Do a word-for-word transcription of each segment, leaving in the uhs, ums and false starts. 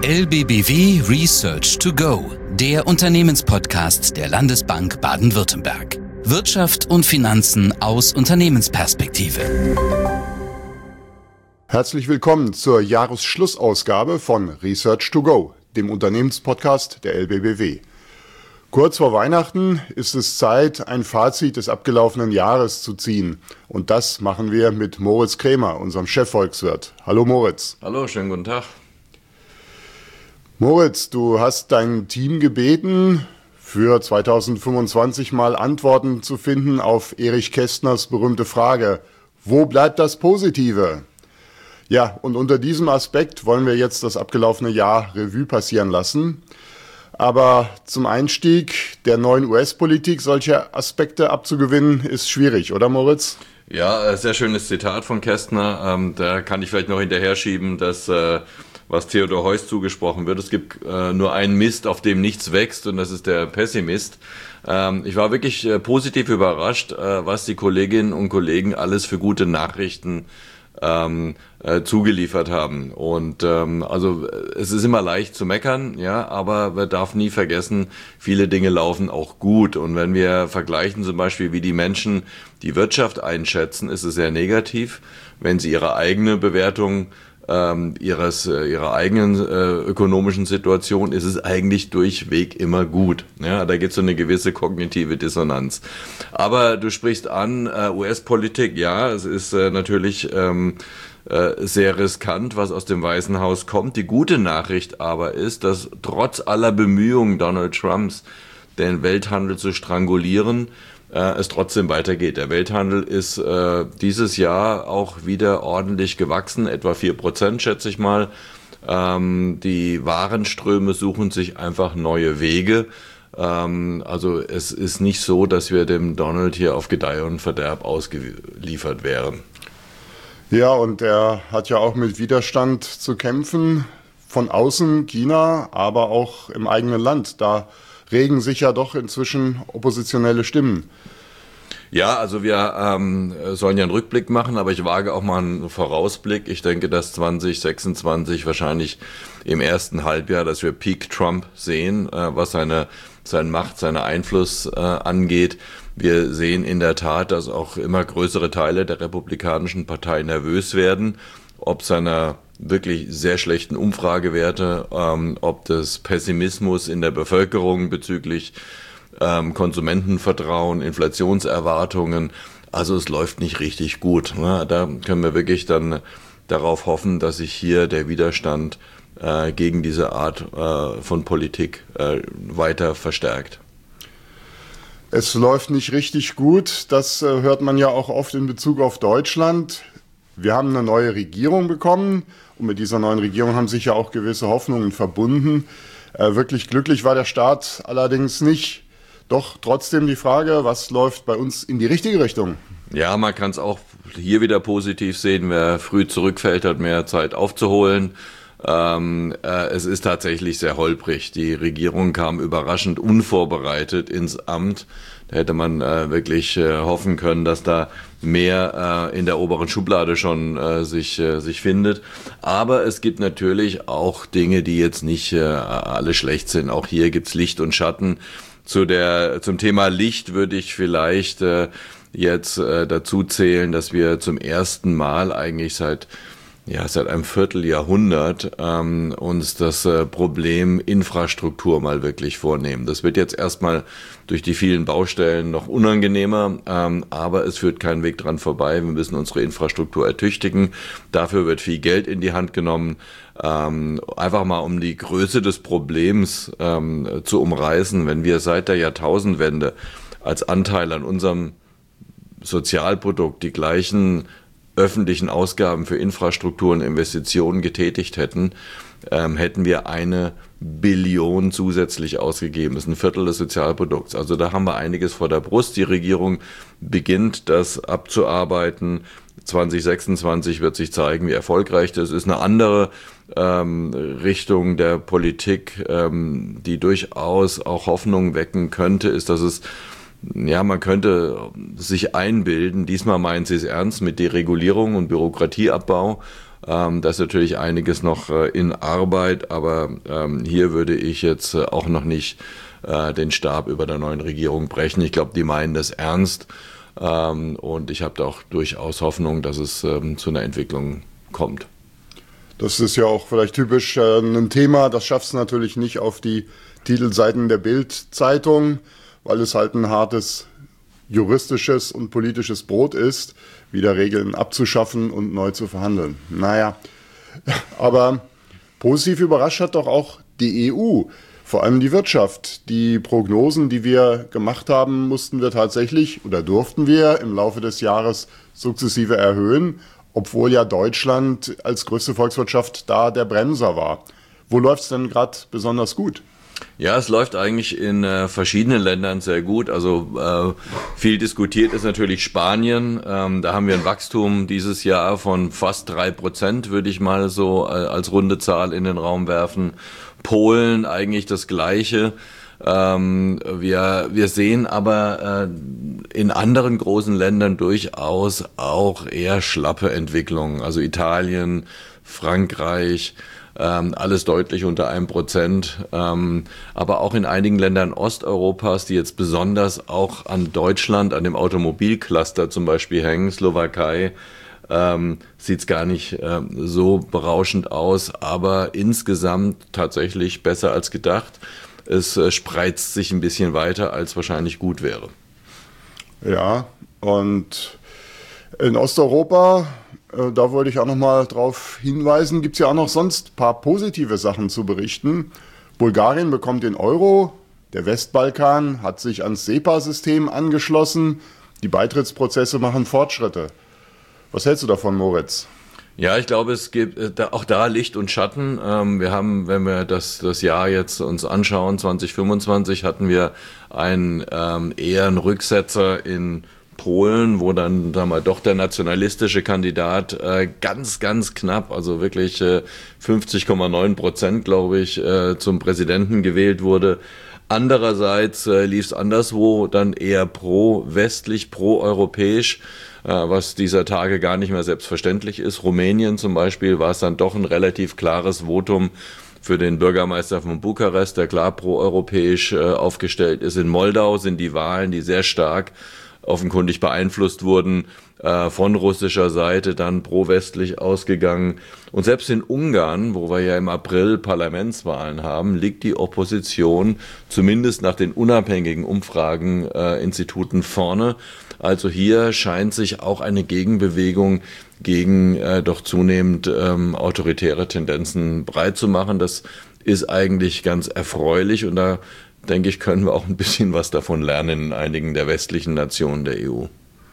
L B B W Research to Go, der Unternehmenspodcast der Landesbank Baden-Württemberg. Wirtschaft und Finanzen aus Unternehmensperspektive. Herzlich willkommen zur Jahresschlussausgabe von Research to Go, dem Unternehmenspodcast der L B B W. Kurz vor Weihnachten ist es Zeit, ein Fazit des abgelaufenen Jahres zu ziehen. Und das machen wir mit Moritz Krämer, unserem Chefvolkswirt. Hallo Moritz. Hallo, schönen guten Tag. Moritz, du hast dein Team gebeten, für zweitausendfünfundzwanzig mal Antworten zu finden auf Erich Kästners berühmte Frage: Wo bleibt das Positive? Ja, und unter diesem Aspekt wollen wir jetzt das abgelaufene Jahr Revue passieren lassen. Aber zum Einstieg der neuen U S-Politik solche Aspekte abzugewinnen, ist schwierig, oder Moritz? Ja, sehr schönes Zitat von Kästner. Ähm, da kann ich vielleicht noch hinterher schieben, dass äh, was Theodor Heuss zugesprochen wird. Es gibt äh, nur einen Mist, auf dem nichts wächst, und das ist der Pessimist. Ähm, ich war wirklich äh, positiv überrascht, äh, was die Kolleginnen und Kollegen alles für gute Nachrichten ähm, äh, zugeliefert haben. Und ähm, also es ist immer leicht zu meckern, ja, aber man darf nie vergessen, viele Dinge laufen auch gut. Und wenn wir vergleichen zum Beispiel, wie die Menschen die Wirtschaft einschätzen, ist es sehr negativ. Wenn sie ihre eigene Bewertung ähm, ihres äh, ihrer eigenen äh, ökonomischen Situation, ist es eigentlich durchweg immer gut. Ja, da gibt es so eine gewisse kognitive Dissonanz. Aber du sprichst an, äh, U S-Politik, ja, es ist äh, natürlich ähm, äh, sehr riskant, was aus dem Weißen Haus kommt. Die gute Nachricht aber ist, dass trotz aller Bemühungen Donald Trumps, den Welthandel zu strangulieren, äh, es trotzdem weitergeht. Der Welthandel ist äh, dieses Jahr auch wieder ordentlich gewachsen, etwa vier Prozent, schätze ich mal. Ähm, die Warenströme suchen sich einfach neue Wege. Ähm, also es ist nicht so, dass wir dem Donald hier auf Gedeih und Verderb ausgeliefert wären. Ja, und er hat ja auch mit Widerstand zu kämpfen, von außen, China, aber auch im eigenen Land. Da regen sich ja doch inzwischen oppositionelle Stimmen. Ja, also wir ähm, sollen ja einen Rückblick machen, aber ich wage auch mal einen Vorausblick. Ich denke, dass zwanzig sechsundzwanzig wahrscheinlich im ersten Halbjahr, dass wir Peak Trump sehen, äh, was seine, seine Macht, seinen Einfluss äh, angeht. Wir sehen in der Tat, dass auch immer größere Teile der Republikanischen Partei nervös werden, ob seiner wirklich sehr schlechten Umfragewerte, ähm, ob des Pessimismus in der Bevölkerung bezüglich ähm, Konsumentenvertrauen, Inflationserwartungen. Also es läuft nicht richtig gut. Ne? Da können wir wirklich dann darauf hoffen, dass sich hier der Widerstand äh, gegen diese Art äh, von Politik äh, weiter verstärkt. Es läuft nicht richtig gut. Das äh, hört man ja auch oft in Bezug auf Deutschland. Wir haben eine neue Regierung bekommen und mit dieser neuen Regierung haben sich ja auch gewisse Hoffnungen verbunden. Äh, wirklich glücklich war der Staat allerdings nicht. Doch trotzdem die Frage, was läuft bei uns in die richtige Richtung? Ja, man kann es auch hier wieder positiv sehen. Wer früh zurückfällt, hat mehr Zeit aufzuholen. Ähm, äh, es ist tatsächlich sehr holprig. Die Regierung kam überraschend unvorbereitet ins Amt. Da hätte man äh, wirklich äh, hoffen können, dass da mehr äh, in der oberen Schublade schon äh, sich, äh, sich findet. Aber es gibt natürlich auch Dinge, die jetzt nicht äh, alle schlecht sind. Auch hier gibt's Licht und Schatten. Zu der, zum Thema Licht würde ich vielleicht äh, jetzt äh, dazu zählen, dass wir zum ersten Mal eigentlich seit ja, seit einem Vierteljahrhundert ähm, uns das äh, Problem Infrastruktur mal wirklich vornehmen. Das wird jetzt erstmal durch die vielen Baustellen noch unangenehmer, ähm, aber es führt kein Weg dran vorbei. Wir müssen unsere Infrastruktur ertüchtigen. Dafür wird viel Geld in die Hand genommen. Ähm, einfach mal um die Größe des Problems ähm, zu umreißen. Wenn wir seit der Jahrtausendwende als Anteil an unserem Sozialprodukt die gleichen öffentlichen Ausgaben für Infrastruktur und Investitionen getätigt hätten, ähm, hätten wir eine Billion zusätzlich ausgegeben. Das ist ein Viertel des Sozialprodukts. Also da haben wir einiges vor der Brust. Die Regierung beginnt das abzuarbeiten. zwanzig sechsundzwanzig wird sich zeigen, wie erfolgreich das ist. Eine andere ähm, Richtung der Politik, ähm, die durchaus auch Hoffnung wecken könnte, ist, dass es Ja, man könnte sich einbilden, diesmal meinen sie es ernst mit Deregulierung und Bürokratieabbau. Ähm, da ist natürlich einiges noch äh, in Arbeit, aber ähm, hier würde ich jetzt äh, auch noch nicht äh, den Stab über der neuen Regierung brechen. Ich glaube, die meinen das ernst ähm, und ich habe da auch durchaus Hoffnung, dass es ähm, zu einer Entwicklung kommt. Das ist ja auch vielleicht typisch äh, ein Thema, das schaffst du natürlich nicht auf die Titelseiten der Bild-Zeitung, weil es halt ein hartes juristisches und politisches Brot ist, wieder Regeln abzuschaffen und neu zu verhandeln. Naja, aber positiv überrascht hat doch auch die E U, vor allem die Wirtschaft. Die Prognosen, die wir gemacht haben, mussten wir tatsächlich oder durften wir im Laufe des Jahres sukzessive erhöhen, obwohl ja Deutschland als größte Volkswirtschaft da der Bremser war. Wo läuft es denn gerade besonders gut? Ja, es läuft eigentlich in äh, verschiedenen Ländern sehr gut. Also äh, viel diskutiert ist natürlich Spanien. Ähm, da haben wir ein Wachstum dieses Jahr von fast drei Prozent, würde ich mal so äh, als runde Zahl in den Raum werfen. Polen eigentlich das Gleiche. Ähm, wir, wir sehen aber äh, in anderen großen Ländern durchaus auch eher schlappe Entwicklungen. Also Italien, Frankreich, Ähm, alles deutlich unter einem Prozent, ähm, aber auch in einigen Ländern Osteuropas, die jetzt besonders auch an Deutschland, an dem Automobilcluster zum Beispiel hängen, Slowakei, ähm, sieht es gar nicht ähm, so berauschend aus, aber insgesamt tatsächlich besser als gedacht. Es äh, spreizt sich ein bisschen weiter, als wahrscheinlich gut wäre. Ja, und in Osteuropa, da wollte ich auch noch mal drauf hinweisen, gibt es ja auch noch sonst ein paar positive Sachen zu berichten. Bulgarien bekommt den Euro, der Westbalkan hat sich ans SEPA-System angeschlossen, die Beitrittsprozesse machen Fortschritte. Was hältst du davon, Moritz? Ja, ich glaube, es gibt auch da Licht und Schatten. Wir haben, wenn wir das, das Jahr jetzt uns anschauen, zwanzig fünfundzwanzig, hatten wir einen ähm, eher einen Rücksetzer in Polen, wo dann, sagen wir, doch der nationalistische Kandidat äh, ganz, ganz knapp, also wirklich äh, fünfzig Komma neun Prozent, glaube ich, äh, zum Präsidenten gewählt wurde. Andererseits äh, lief es anderswo dann eher pro-westlich, pro-europäisch, äh, was dieser Tage gar nicht mehr selbstverständlich ist. Rumänien zum Beispiel war es dann doch ein relativ klares Votum für den Bürgermeister von Bukarest, der klar pro-europäisch äh, aufgestellt ist. In Moldau sind die Wahlen, die sehr stark offenkundig beeinflusst wurden, äh, von russischer Seite dann pro-westlich ausgegangen. Und selbst in Ungarn, wo wir ja im April Parlamentswahlen haben, liegt die Opposition zumindest nach den unabhängigen Umfrageninstituten äh, vorne. Also hier scheint sich auch eine Gegenbewegung gegen äh, doch zunehmend ähm, autoritäre Tendenzen breit zu machen. Das ist eigentlich ganz erfreulich und da denke ich, können wir auch ein bisschen was davon lernen in einigen der westlichen Nationen der E U.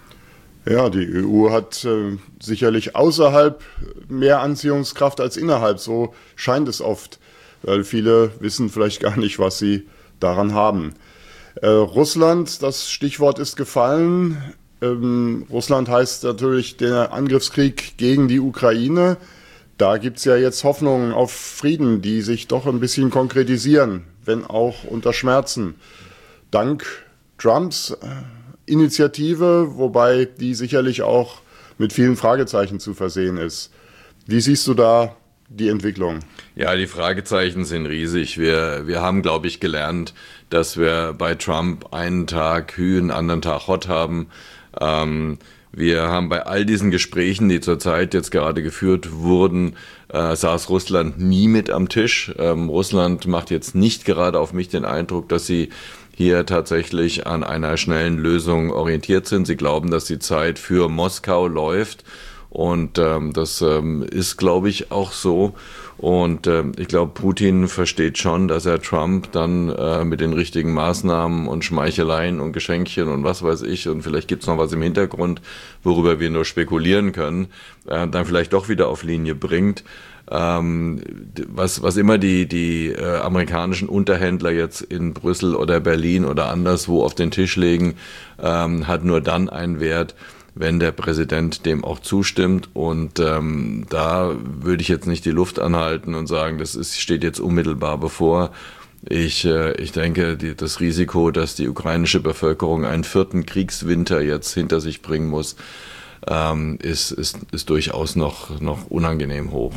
Ja, die E U hat äh, sicherlich außerhalb mehr Anziehungskraft als innerhalb. So scheint es oft, weil viele wissen vielleicht gar nicht, was sie daran haben. Äh, Russland, das Stichwort ist gefallen. Ähm, Russland heißt natürlich der Angriffskrieg gegen die Ukraine. Da gibt es ja jetzt Hoffnungen auf Frieden, die sich doch ein bisschen konkretisieren, wenn auch unter Schmerzen. Dank Trumps Initiative, wobei die sicherlich auch mit vielen Fragezeichen zu versehen ist. Wie siehst du da die Entwicklung? Ja, die Fragezeichen sind riesig. Wir, wir haben, glaube ich, gelernt, dass wir bei Trump einen Tag Hü, einen anderen Tag Hot haben. Ähm, Wir haben bei all diesen Gesprächen, die zurzeit jetzt gerade geführt wurden, äh, saß Russland nie mit am Tisch. Ähm, Russland macht jetzt nicht gerade auf mich den Eindruck, dass sie hier tatsächlich an einer schnellen Lösung orientiert sind. Sie glauben, dass die Zeit für Moskau läuft und ähm, das ähm, ist, glaube ich, auch so. Und äh, ich glaube, Putin versteht schon, dass er Trump dann äh, mit den richtigen Maßnahmen und Schmeicheleien und Geschenkchen und was weiß ich, und vielleicht gibt's noch was im Hintergrund, worüber wir nur spekulieren können, äh, dann vielleicht doch wieder auf Linie bringt. Ähm, was, was immer die, die äh, amerikanischen Unterhändler jetzt in Brüssel oder Berlin oder anderswo auf den Tisch legen, ähm, hat nur dann einen Wert, wenn der Präsident dem auch zustimmt. Und ähm, da würde ich jetzt nicht die Luft anhalten und sagen, das ist, steht jetzt unmittelbar bevor. Ich, äh, ich denke, die, das Risiko, dass die ukrainische Bevölkerung einen vierten Kriegswinter jetzt hinter sich bringen muss, ähm, ist, ist, ist durchaus noch, noch unangenehm hoch.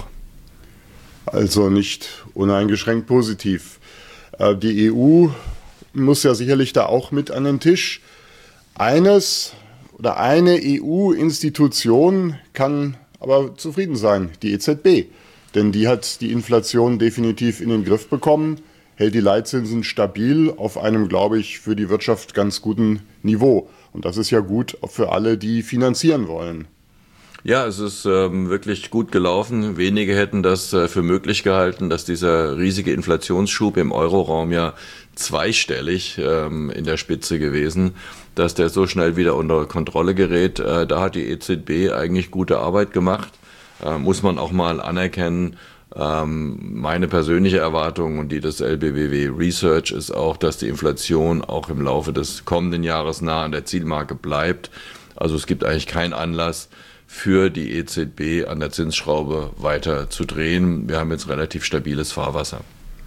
Also nicht uneingeschränkt positiv. Äh, die E U muss ja sicherlich da auch mit an den Tisch. Eines oder eine E U-Institution kann aber zufrieden sein, die E Z B. Denn die hat die Inflation definitiv in den Griff bekommen, hält die Leitzinsen stabil auf einem, glaube ich, für die Wirtschaft ganz guten Niveau. Und das ist ja gut für alle, die finanzieren wollen. Ja, es ist ähm, wirklich gut gelaufen. Wenige hätten das äh, für möglich gehalten, dass dieser riesige Inflationsschub im Euroraum ja zweistellig ähm, in der Spitze gewesen, dass der so schnell wieder unter Kontrolle gerät. Äh, da hat die E Z B eigentlich gute Arbeit gemacht, äh, muss man auch mal anerkennen. Ähm, meine persönliche Erwartung und die des L B B W Research ist auch, dass die Inflation auch im Laufe des kommenden Jahres nah an der Zielmarke bleibt. Also es gibt eigentlich keinen Anlass für die E Z B an der Zinsschraube weiter zu drehen. Wir haben jetzt relativ stabiles Fahrwasser.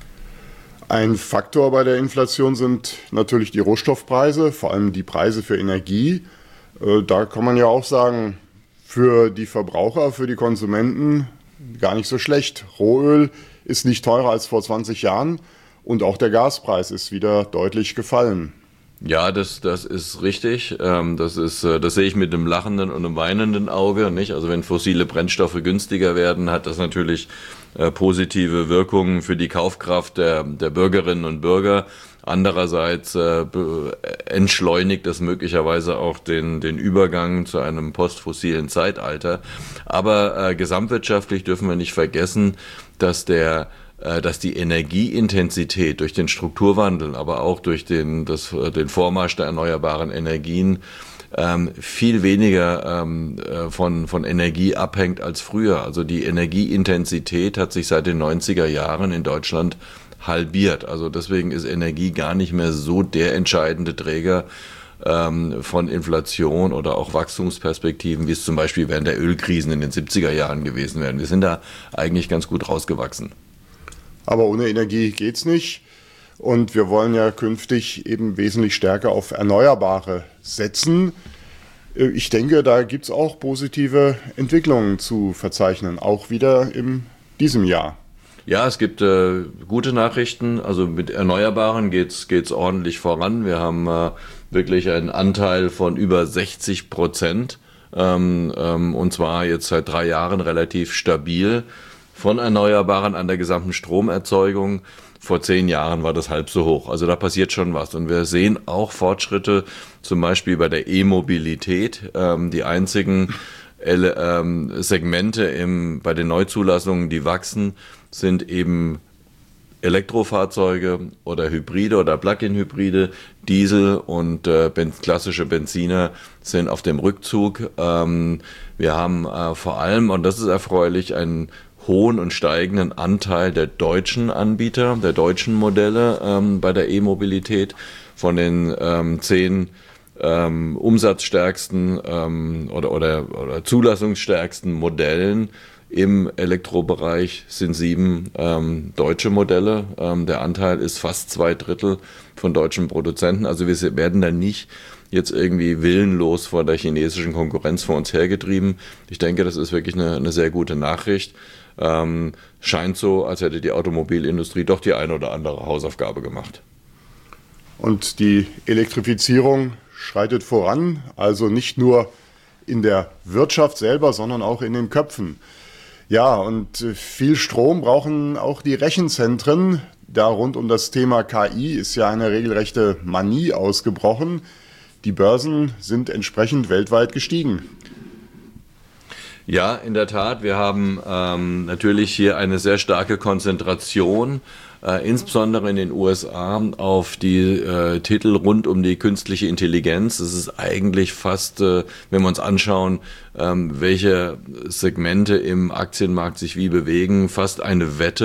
Ein Faktor bei der Inflation sind natürlich die Rohstoffpreise, vor allem die Preise für Energie. Da kann man ja auch sagen, für die Verbraucher, für die Konsumenten gar nicht so schlecht. Rohöl ist nicht teurer als vor zwanzig Jahren und auch der Gaspreis ist wieder deutlich gefallen. Ja, das, das ist richtig. Das ist, das sehe ich mit einem lachenden und einem weinenden Auge, nicht? Also wenn fossile Brennstoffe günstiger werden, hat das natürlich positive Wirkungen für die Kaufkraft der, der Bürgerinnen und Bürger. Andererseits äh, entschleunigt das möglicherweise auch den, den Übergang zu einem postfossilen Zeitalter. Aber äh, gesamtwirtschaftlich dürfen wir nicht vergessen, dass der dass die Energieintensität durch den Strukturwandel, aber auch durch den, das, den Vormarsch der erneuerbaren Energien ähm, viel weniger ähm, von, von Energie abhängt als früher. Also die Energieintensität hat sich seit den neunziger Jahren in Deutschland halbiert. Also deswegen ist Energie gar nicht mehr so der entscheidende Träger ähm, von Inflation oder auch Wachstumsperspektiven, wie es zum Beispiel während der Ölkrisen in den siebziger Jahren gewesen wären. Wir sind da eigentlich ganz gut rausgewachsen. Aber ohne Energie geht's nicht. Und wir wollen ja künftig eben wesentlich stärker auf Erneuerbare setzen. Ich denke, da gibt's auch positive Entwicklungen zu verzeichnen, auch wieder in diesem Jahr. Ja, es gibt äh, gute Nachrichten. Also mit Erneuerbaren geht's geht's ordentlich voran. Wir haben äh, wirklich einen Anteil von über sechzig Prozent ähm, ähm, und zwar jetzt seit drei Jahren relativ stabil von Erneuerbaren an der gesamten Stromerzeugung. Vor zehn Jahren war das halb so hoch. Also da passiert schon was. Und wir sehen auch Fortschritte, zum Beispiel bei der E-Mobilität. Ähm, die einzigen Ele- ähm, Segmente im, bei den Neuzulassungen, die wachsen, sind eben Elektrofahrzeuge oder Hybride oder Plug-in-Hybride. Diesel und äh, ben- klassische Benziner sind auf dem Rückzug. Ähm, wir haben äh, vor allem, und das ist erfreulich, einen hohen und steigenden Anteil der deutschen Anbieter, der deutschen Modelle ähm, bei der E-Mobilität. Von den ähm, zehn ähm, umsatzstärksten ähm, oder, oder, oder zulassungsstärksten Modellen im Elektrobereich sind sieben ähm, deutsche Modelle. Ähm, der Anteil ist fast zwei Drittel von deutschen Produzenten. Also wir werden da nicht jetzt irgendwie willenlos vor der chinesischen Konkurrenz vor uns hergetrieben. Ich denke, das ist wirklich eine, eine sehr gute Nachricht. Ähm, scheint so, als hätte die Automobilindustrie doch die eine oder andere Hausaufgabe gemacht. Und die Elektrifizierung schreitet voran, also nicht nur in der Wirtschaft selber, sondern auch in den Köpfen. Ja, und viel Strom brauchen auch die Rechenzentren. Da rund um das Thema K I ist ja eine regelrechte Manie ausgebrochen. Die Börsen sind entsprechend weltweit gestiegen. Ja, in der Tat. Wir haben ähm, natürlich hier eine sehr starke Konzentration, äh, insbesondere in den U S A, auf die äh, Titel rund um die künstliche Intelligenz. Es ist eigentlich fast, äh, wenn wir uns anschauen, ähm, welche Segmente im Aktienmarkt sich wie bewegen, fast eine Wette,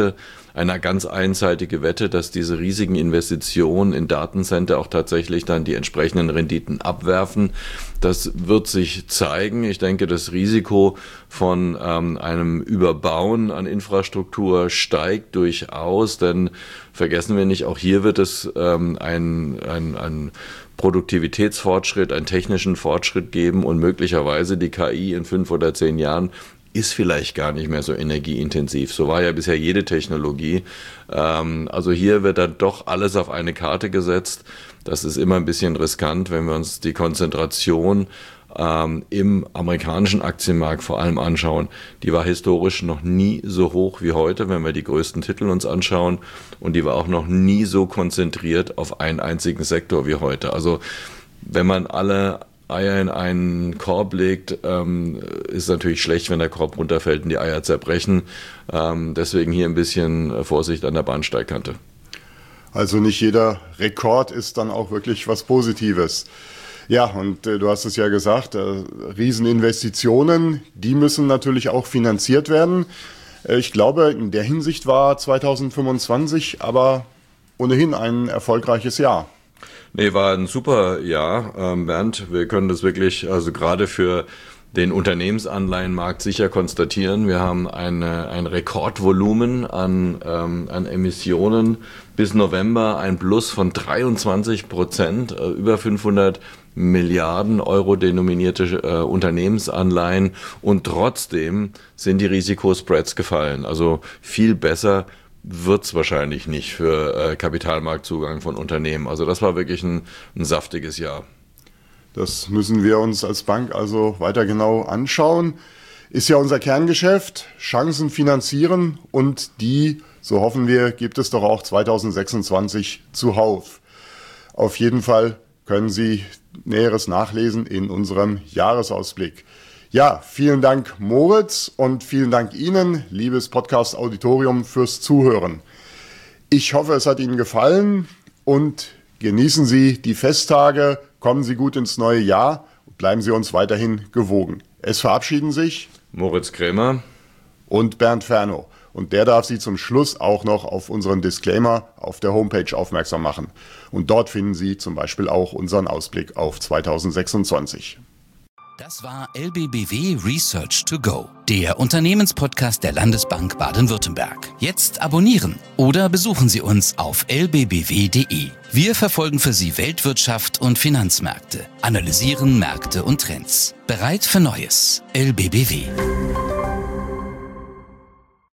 eine ganz einseitige Wette, dass diese riesigen Investitionen in Datencenter auch tatsächlich dann die entsprechenden Renditen abwerfen. Das wird sich zeigen. Ich denke, das Risiko von ähm, einem Überbauen an Infrastruktur steigt durchaus, denn vergessen wir nicht, auch hier wird es ähm, ein, ein, ein Produktivitätsfortschritt, einen technischen Fortschritt geben und möglicherweise die K I in fünf oder zehn Jahren ist vielleicht gar nicht mehr so energieintensiv. So war ja bisher jede Technologie. Ähm, also hier wird dann doch alles auf eine Karte gesetzt. Das ist immer ein bisschen riskant, wenn wir uns die Konzentration ähm, im amerikanischen Aktienmarkt vor allem anschauen. Die war historisch noch nie so hoch wie heute, wenn wir die größten Titel uns anschauen. Und die war auch noch nie so konzentriert auf einen einzigen Sektor wie heute. Also wenn man alle Eier in einen Korb legt, ähm, ist natürlich schlecht, wenn der Korb runterfällt und die Eier zerbrechen. Ähm, deswegen hier ein bisschen Vorsicht an der Bahnsteigkante. Also nicht jeder Rekord ist dann auch wirklich was Positives. Ja, und äh, du hast es ja gesagt, äh, Rieseninvestitionen, die müssen natürlich auch finanziert werden. Äh, ich glaube, in der Hinsicht war zweitausendfünfundzwanzig aber ohnehin ein erfolgreiches Jahr. Nee, war ein super Jahr, ähm, Bernd. Wir können das wirklich, also gerade für den Unternehmensanleihenmarkt sicher konstatieren. Wir haben eine, ein Rekordvolumen an, ähm, an Emissionen. Bis November ein Plus von dreiundzwanzig Prozent, äh, über fünfhundert Milliarden Euro denominierte äh, Unternehmensanleihen. Und trotzdem sind die Risikospreads gefallen. Also viel besser wird's wahrscheinlich nicht für äh, Kapitalmarktzugang von Unternehmen. Also das war wirklich ein, ein saftiges Jahr. Das müssen wir uns als Bank also weiter genau anschauen. Ist ja unser Kerngeschäft, Chancen finanzieren und die, so hoffen wir, gibt es doch auch zweitausendsechsundzwanzig zuhauf. Auf jeden Fall können Sie Näheres nachlesen in unserem Jahresausblick. Ja, vielen Dank Moritz und vielen Dank Ihnen, liebes Podcast-Auditorium, fürs Zuhören. Ich hoffe, es hat Ihnen gefallen und genießen Sie die Festtage, kommen Sie gut ins neue Jahr und bleiben Sie uns weiterhin gewogen. Es verabschieden sich Moritz Krämer und Bernd Fernow. Und der darf Sie zum Schluss auch noch auf unseren Disclaimer auf der Homepage aufmerksam machen. Und dort finden Sie zum Beispiel auch unseren Ausblick auf zweitausendsechsundzwanzig. Das war L B B W Research to Go, der Unternehmenspodcast der Landesbank Baden-Württemberg. Jetzt abonnieren oder besuchen Sie uns auf l b b w punkt d e. Wir verfolgen für Sie Weltwirtschaft und Finanzmärkte, analysieren Märkte und Trends. Bereit für Neues. L B B W.